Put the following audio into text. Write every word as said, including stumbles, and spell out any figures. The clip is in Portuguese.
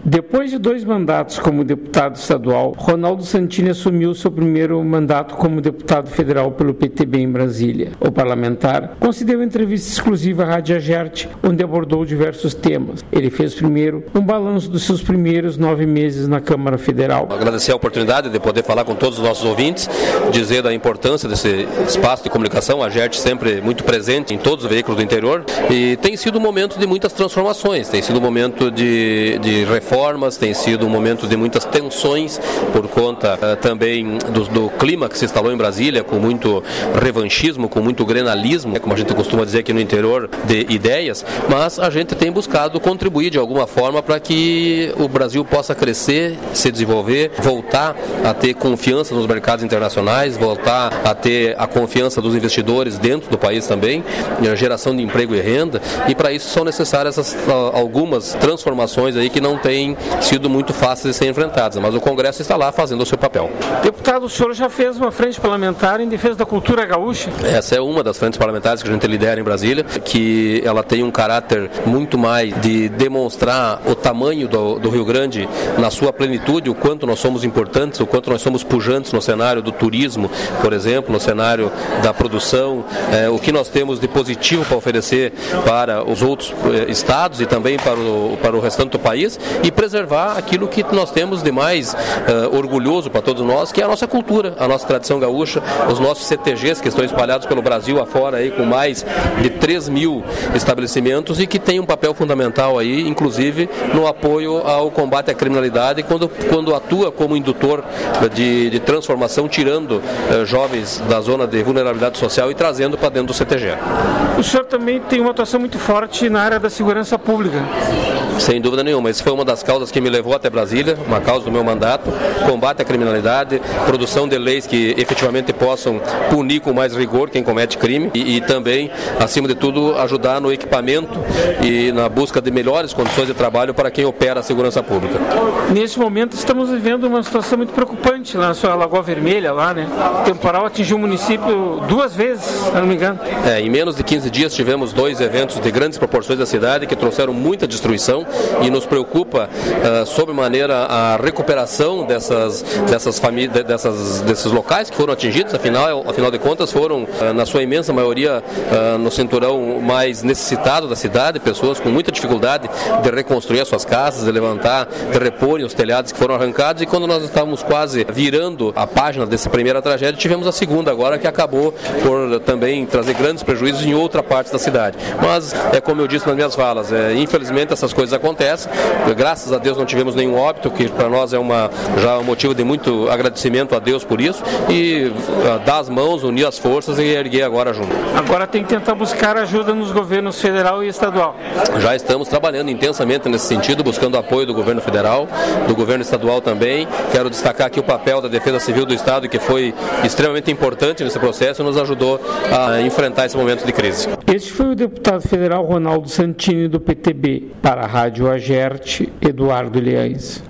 Depois de dois mandatos como deputado estadual, Ronaldo Santini assumiu seu primeiro mandato como deputado federal pelo P T B em Brasília. O parlamentar concedeu entrevista exclusiva à Rádio Agerte, onde abordou diversos temas. Ele fez primeiro um balanço dos seus primeiros nove meses na Câmara Federal. Agradecer a oportunidade de poder falar com todos os nossos ouvintes, dizer da importância desse espaço de comunicação, a Agerte sempre muito presente em todos os veículos do interior, e tem sido um momento de muitas transformações, tem sido um momento de, de reformas, tem sido um momento de muitas tensões por conta uh, também do, do clima que se instalou em Brasília, com muito revanchismo, com muito grenalismo, como a gente costuma dizer aqui no interior, de ideias, mas a gente tem buscado contribuir de alguma forma para que o Brasil possa crescer, se desenvolver, voltar a ter confiança nos mercados internacionais, voltar a ter a confiança dos investidores dentro do país também, geração de emprego e renda, e para isso são necessárias essas, algumas transformações aí que não têm sido muito fáceis de ser enfrentadas, mas o Congresso está lá fazendo o seu papel. Deputado, o senhor já fez uma frente parlamentar em defesa da cultura gaúcha? Essa é uma das frentes parlamentares que a gente lidera em Brasília, que ela tem um caráter muito mais de demonstrar o tamanho do, do Rio Grande na sua plenitude, o quanto nós somos importantes, o quanto nós somos pujantes no cenário do turismo, por exemplo, no cenário da produção, é, o que nós temos de positivo para oferecer para os outros é, estados e também para o, para o restante do país, e preservar aquilo que nós temos de mais é, orgulhoso para todos nós, que é a nossa cultura, a nossa tradição gaúcha, os nossos C T Gs que estão espalhados pelo Brasil afora aí, com mais de três mil estabelecimentos e que tem um papel fundamental aí, inclusive no apoio ao combate à criminalidade, quando, quando atua como indutor de, de transformação, tirando eh, jovens da zona de vulnerabilidade social e trazendo para dentro do C T G. O senhor também tem uma atuação muito forte na área da segurança pública. Sem dúvida nenhuma, essa foi uma das causas que me levou até Brasília, uma causa do meu mandato, combate à criminalidade, produção de leis que efetivamente possam punir com mais rigor quem comete crime e, e também, acima de tudo, ajudar no equipamento e na busca de melhores condições de trabalho para quem opera a segurança pública. Nesse momento estamos vivendo uma situação muito preocupante lá na sua Lagoa Vermelha, lá, né? O temporal atingiu o município duas vezes, se não me engano. É, em menos de quinze dias tivemos dois eventos de grandes proporções da cidade que trouxeram muita destruição e nos preocupa uh, sobremaneira a recuperação dessas, dessas famílias, dessas, desses locais que foram atingidos, afinal, afinal de contas foram, uh, na sua imensa maioria, uh, no cinturão mais necessitado da cidade, pessoas com muita dificuldade de reconstruir as suas casas, de levantar, de reporem os telhados que foram arrancados, e quando nós estávamos quase virando a página dessa primeira tragédia, tivemos a segunda agora, que acabou por também trazer grandes prejuízos em outra parte da cidade. Mas, é como eu disse nas minhas falas, é, infelizmente essas coisas acontecem, graças a Deus não tivemos nenhum óbito, que para nós é uma, já um motivo de muito agradecimento a Deus por isso, e uh, dar as mãos, unir as forças e erguer agora junto. Agora tem que tentar buscar ajuda nos governos federal e estadual. Já estamos trabalhando intensamente nesse sentido, buscando apoio do governo federal, do governo estadual também. Quero destacar aqui o papel da Defesa Civil do Estado, que foi extremamente importante nesse processo e nos ajudou a enfrentar esse momento de crise. Este foi o deputado federal Ronaldo Santini, do P T B. Para a Rádio Agerte, Eduardo Leães.